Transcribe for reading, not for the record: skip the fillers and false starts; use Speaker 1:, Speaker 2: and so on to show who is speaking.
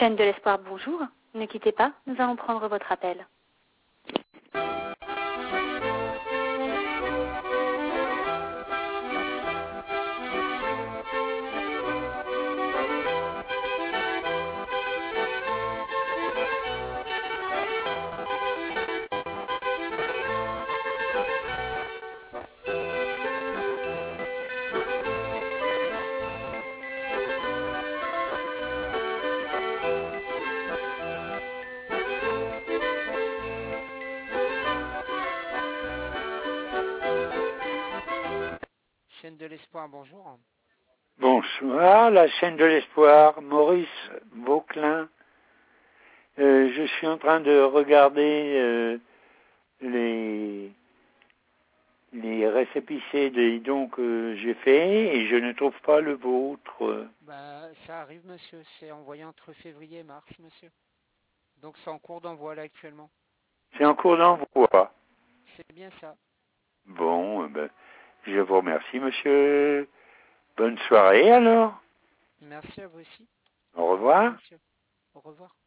Speaker 1: Chaîne de l'espoir, bonjour. Ne quittez pas, nous allons prendre votre appel.
Speaker 2: Chaîne de l'espoir, bonjour.
Speaker 3: Bonsoir, la chaîne de l'espoir, Maurice Vauclin. Je suis en train de regarder les récépissés des dons que j'ai faits et je ne trouve pas le vôtre.
Speaker 2: Ça arrive, monsieur. C'est envoyé entre février et mars, monsieur. Donc c'est en cours d'envoi là actuellement.
Speaker 3: C'est en cours d'envoi.
Speaker 2: C'est bien ça.
Speaker 3: Bon, je vous remercie, monsieur. Bonne soirée alors.
Speaker 2: Merci à vous aussi.
Speaker 3: Au revoir.
Speaker 2: Monsieur. Au revoir.